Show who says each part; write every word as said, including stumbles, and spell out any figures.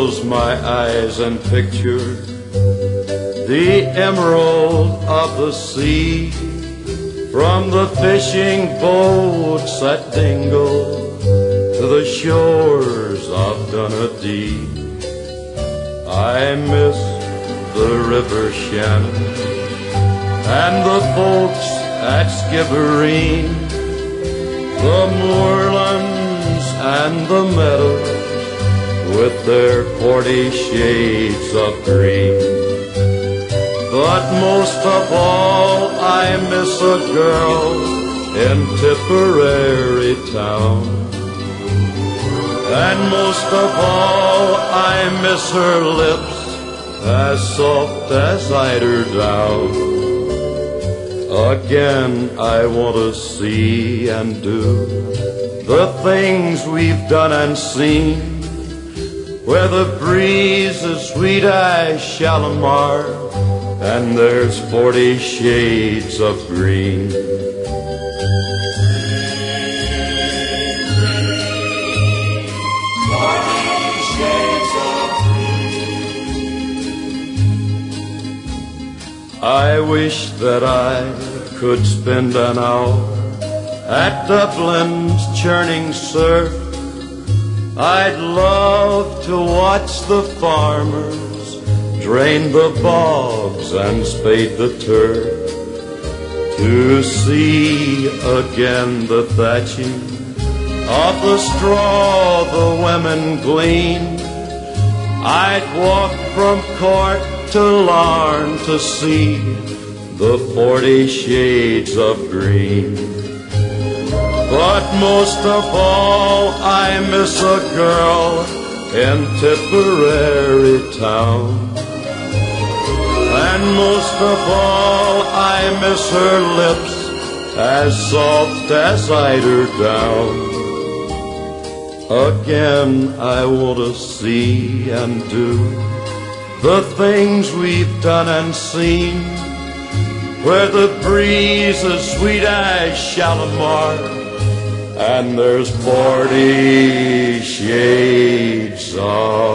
Speaker 1: close my eyes and picture the emerald of the sea, from the fishing boats at Dingle to the shores of Dunedin. I miss the River Shannon and the folks at Skibbereen, the moorlands and the meadows with their forty shades of green. But most of all, I miss a girl in Tipperary town. And most of all, I miss her lips as soft as eider down. Again, I want to see and do the things we've done and seen, where the breeze is sweet as Shalimar and there's forty shades of green. I wish that I could spend an hour at Dublin's churning surf. I'd love to watch the farmers drain the bogs and spade the turf, to see again the thatching of the straw the women glean. I'd walk from Cork to Larne to see the forty shades of green. But most of all, I miss a girl in Tipperary town. And most of all, I miss her lips as soft as eider down. Again, I want to see and do the things we've done and seen, where the breeze is sweet as Shalimar and there's forty shades of